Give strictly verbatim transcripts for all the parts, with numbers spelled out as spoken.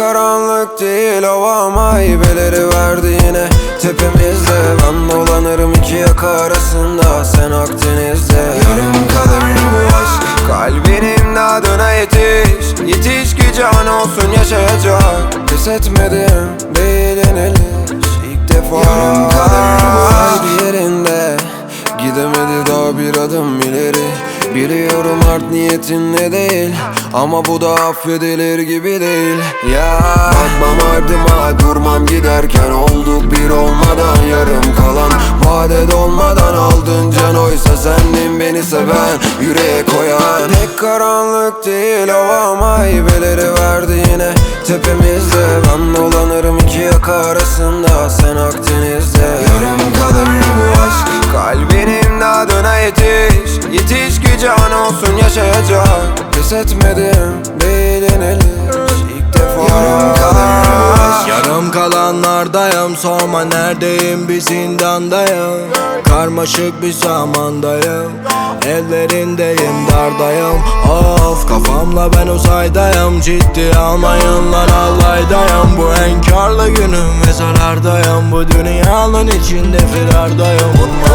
karanlık değil hava ama hibeleri verdi yine tepemizde. Ben dolanırım iki yaka arasında, sen Akdeniz'de. Yarım kalır bu aşk, kalbinin dadına yetiş. Yetiş ki can olsun yaşayacak. Pes etmedim değil yeniliş, ilk defa. Yarım kalır bu aşk, bir yerinde gidemedi daha bir adım ileri. Biliyorum art niyetin ne değil, ama bu da affedilir gibi değil. Ya bakmam ardıma, durmam giderken, olduk bir olmadan. Yarım kalan vade dolmadan aldın can, oysa sendin beni seven, yüreğe koyan. Pek karanlık değil hava ama hibeleri verdi yine tepemizde. Ben dolanırım iki yaka arasında, sen Akdeniz'de. Yarım kalır bu aşk, kalbinin dadına yetiş. Yetiş ki can olsun yaşayacak. Pes etmedim değil yeniliş, ilk defa. Yarım kalır bu aşk. Yarım kalanlardayım, sorma neredeyim, bir zindandayım. Karmaşık bir zamandayım, ellerindeyim, dardayım. Of, kafamla ben uzaydayım, ciddi almayın lan allaydayım. Bu enkarlı günüm ve zarardayım, bu dünyanın içinde firardayım.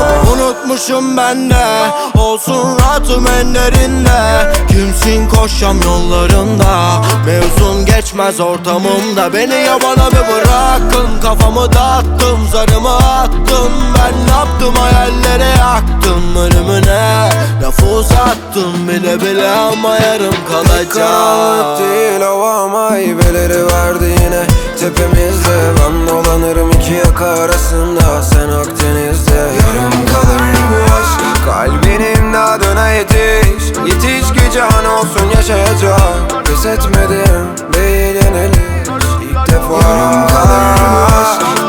Unutmuşum ben de, olsun rahatım enlerinde. Kimsin koşam yollarında, mevzum geçmez ortamımda. Beni yabana bir bırakın, kafamı dağıttım, zarımı attım. Ben ne yaptım, hayallere yaktım ölümüne. Lafı uzattım bile bile ama yarım kalacak. Karanlık değil hava ama hibeleri verdi yine tepemizde. Ben dolanırım iki yaka arasında, sen Akdeniz'de. Yarım kalır bu aşk, kalbinin dadına yetiş. Yetiş ki can olsun yaşayacak. Pes etmedim değil yeniliş, ilk defa. Yarım kalır bu aşk.